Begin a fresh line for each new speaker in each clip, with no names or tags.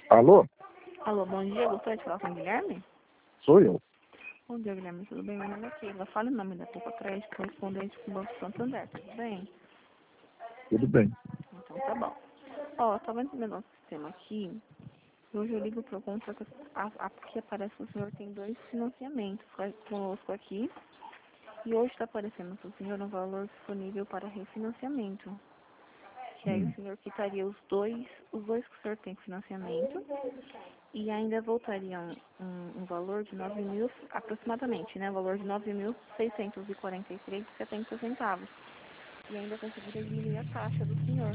Alô?
Alô, bom dia. Gostaria de falar com o Guilherme?
Sou eu.
Bom dia, Guilherme. Tudo bem? Meu nome é Keila. Fala o nome da Poupa Crédito, correspondente com o Banco Santander. Tudo bem?
Tudo bem.
Então tá bom. Ó, tá vendo o nosso sistema aqui? Hoje eu ligo por conta que aqui aparece que o senhor tem 2 financiamentos conosco aqui. E hoje está aparecendo para o senhor um valor disponível para refinanciamento. Que aí o senhor quitaria os dois que o senhor tem financiamento. E ainda voltaria um valor de 9.000, aproximadamente, né? Valor de 9.643,70 centavos. E ainda conseguiria diminuir a taxa do senhor.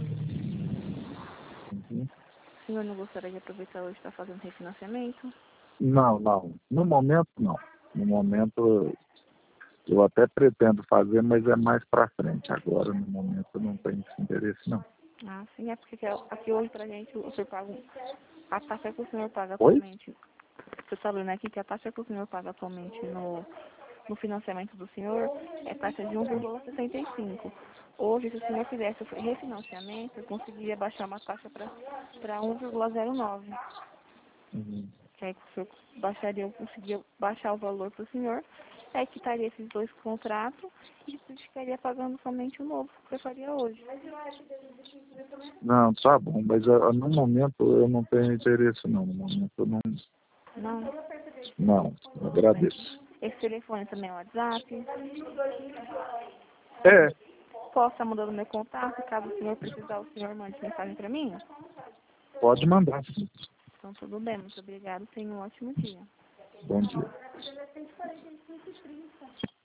Uhum.
O senhor não gostaria de aproveitar hoje para fazer um refinanciamento?
Não, não. No momento, não. No momento, eu até pretendo fazer, mas é mais para frente. Agora, no momento, eu não tenho esse interesse, não.
Ah, sim, é porque aqui hoje pra gente o senhor paga a taxa que o senhor paga
Oi?
atualmente. Você sabe, né, que a taxa que o senhor paga atualmente no financiamento do senhor é taxa de 1,65. Hoje, se o senhor fizesse o refinanciamento, eu conseguiria baixar uma taxa para 1,09.
Uhum.
Que aí o senhor baixaria, eu conseguiria baixar o valor para o senhor, aí quitaria esses 2 contratos e ficaria pagando somente o novo que eu faria hoje.
Não, tá bom, mas no momento eu não tenho interesse, não. No momento eu não.
Não,
Não, eu
tudo bem.
agradeço.
Esse telefone também é o WhatsApp.
É,
Posso estar mudando meu contato, caso o senhor precisar, o senhor mande mensagem para mim?
pode mandar, sim.
Então, tudo bem. Muito obrigado. Tenha um ótimo dia.
Bom dia.